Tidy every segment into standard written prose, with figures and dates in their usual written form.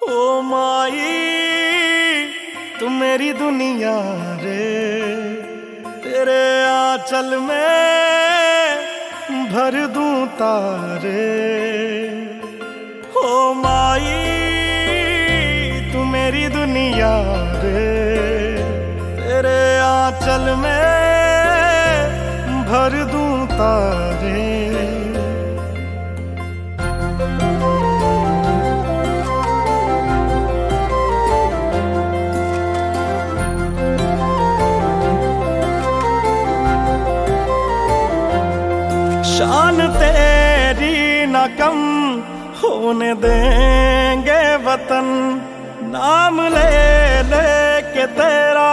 ओ माई तू मेरी दुनिया रे, तेरे आंचल में भर दूं तारे। ओ माई तू मेरी दुनिया रे, तेरे आंचल में भर दूं तारे। शान तेरी न कम होने देंगे वतन, नाम ले ले के तेरा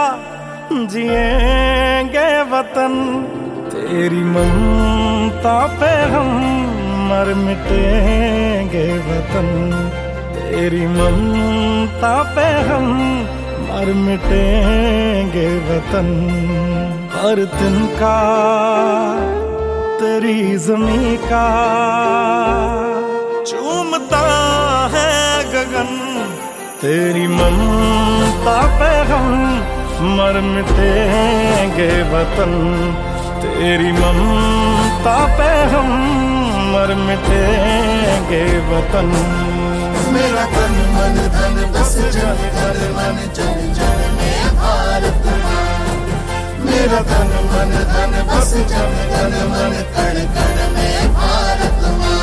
जिएंगे वतन। तेरी ममता पे हम मर मिटेंगे वतन, तेरी ममता पे हम मर मिटेंगे वतन। हर दिन का तेरी ज़मीं का चूमता है गगन, तेरी ममता पे हम मर मिटेंगे वतन, तेरी ममता पे हम मर मिटेंगे वतन। मेरा तन मन धन बस जन घर मन जन जन में भारत माँ। मेरा तन मन धन बस जन घन मन कण कण में भारत माँ।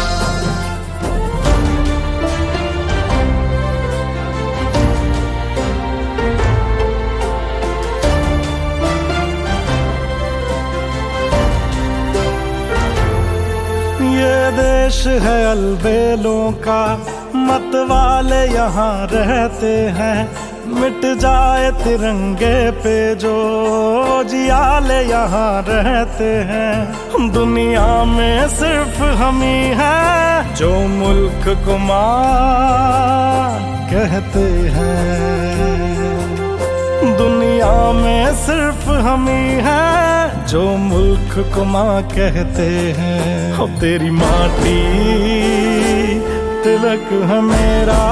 ये देश है अलबेलों का, मत वाले यहाँ रहते हैं। मिट जाए तिरंगे पे जो जियाले यहाँ रहते हैं। दुनिया में सिर्फ हम ही हैं जो मुल्क को माँ कहते हैं। दुनिया में सिर्फ हम ही हैं जो मुल्क को माँ कहते हैं। हो तेरी माटी तिलक है मेरा,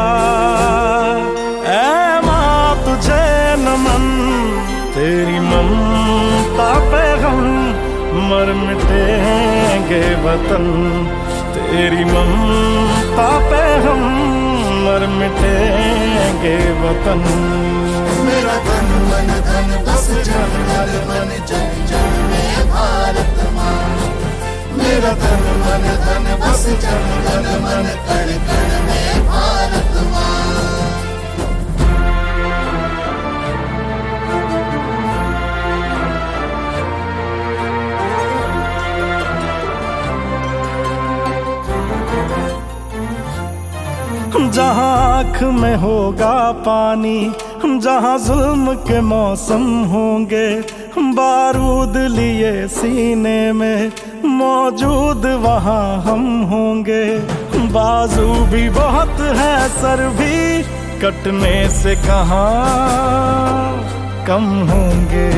ऐ माँ तुझे नमन। तेरी ममता पे हम मर मिटेंगे वतन, तेरी ममता पे हम मर मिटेंगे वतन। मेरा तन मन धन बस जन घर मन जन जन में भारत माँ। मेरा तन मन धन बस जन घर मन कण कण में भारत माँ। जहाँ आँख में होगा पानी, जहाँ जुल्म के मौसम होंगे, बारूद लिए सीने में मौजूद वहाँ हम होंगे। बाजू भी बहुत है सर भी कटने से कहाँ कम होंगे।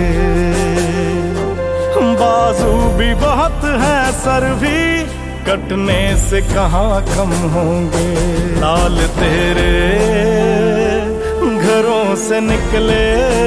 बाजू भी बहुत है सर भी कटने से कहाँ कम होंगे। लाल तेरे घरों से निकले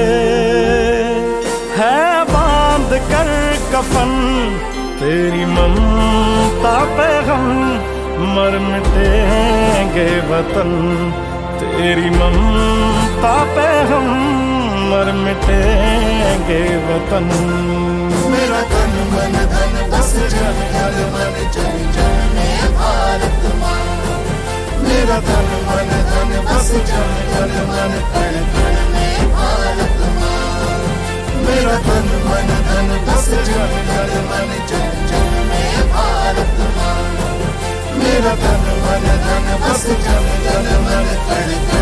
है बांध कर कफन, तेरी ममता पे हम मर मिटेंगे वतन, तेरी ममता पे हम मर मिटेंगे वतन। मेरा तन मन धन बस जन घर मन जन जन में भारत माँ। मेरा तन मन धन बस जन घर मन कण कण में भारत माँ। मेरा तन मन धन बस जन घर मन जन जन में भारत माँ। मेरा तन मन धन बस जन घर मन कण कण